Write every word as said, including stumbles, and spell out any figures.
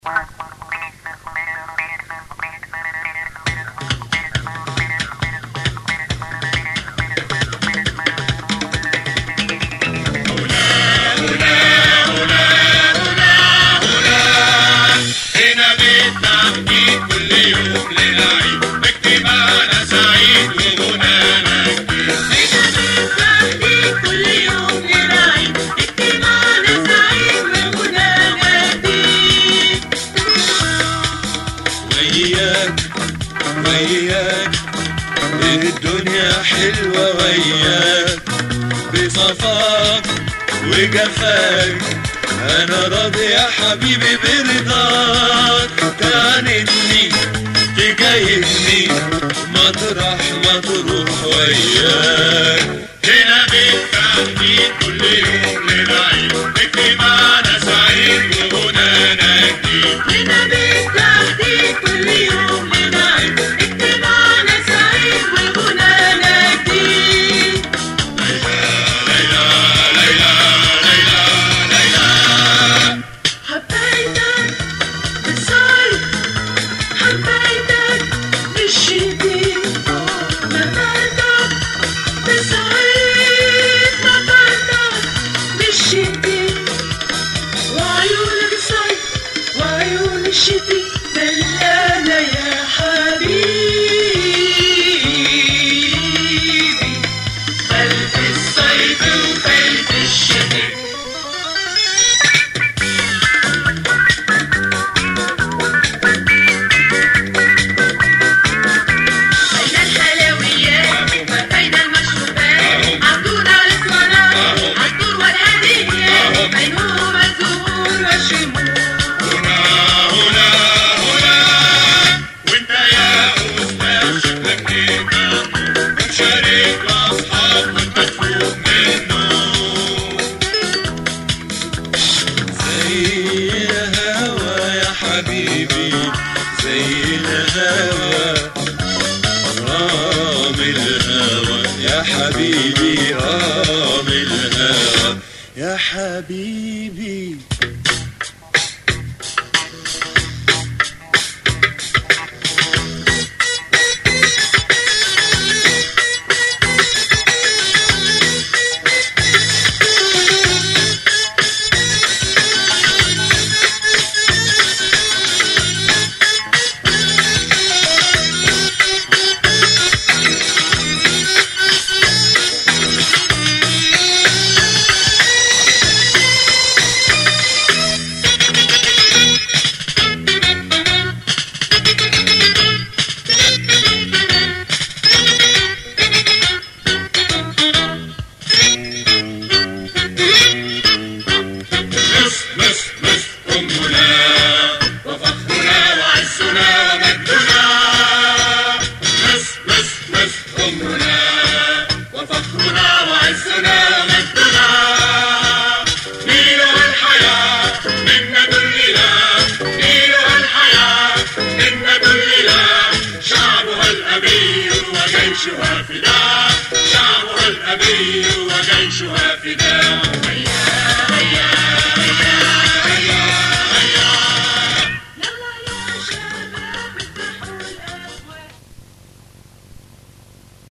وياك الدنيا حلوة وياك بصفاك وجفاك أنا راضي يا حبيبي برضاك تعاندني تجايبني مطرح ما تروح وياك هنا بالتحديد كل يوم للعيد نكتب معنا سعيد وغنانا جديد هنا بالتحديد كل يوم للعيد نكتب معنا سعيد وغنانا جديد ليلى ليلى ليلى ليلى حبيتك بالصيف حبيتك بالشتي نفرتك بالصيف نفرتك بالشتي وعيونك الصيف وعيون الشتي ملانة يا حبيبي قلب الصيف وقلب الشتي بين الحلويات وبين المشروبات عالدور عالاسمرات عالدور والهدية بينهم الزهور والشموع هنا هنا هنا وانت يا أستاذ شكلك كده مشارك لأصحاب والمدفوق منه زي الهوا يا حبيبي زي الهوا رام الهوا يا حبيبي رام الهوا يا حبيبي شعبها الأبي وجيشها فداء